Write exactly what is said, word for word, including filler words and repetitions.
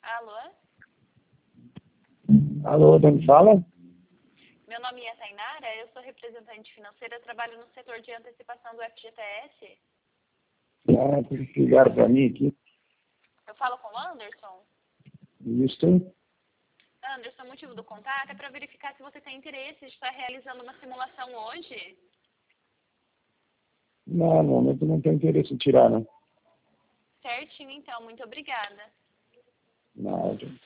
Alô? Alô, quem fala? Meu nome é Tainara, eu sou representante financeira, trabalho no setor de antecipação do F G T S. Ah, tem que ligar para mim aqui. Eu falo com o Anderson? Isso. Anderson, o motivo do contato é para verificar se você tem interesse de estar realizando uma simulação hoje. Não, no momento não tenho interesse em tirar, não. Certinho, então. Muito obrigada. Nada.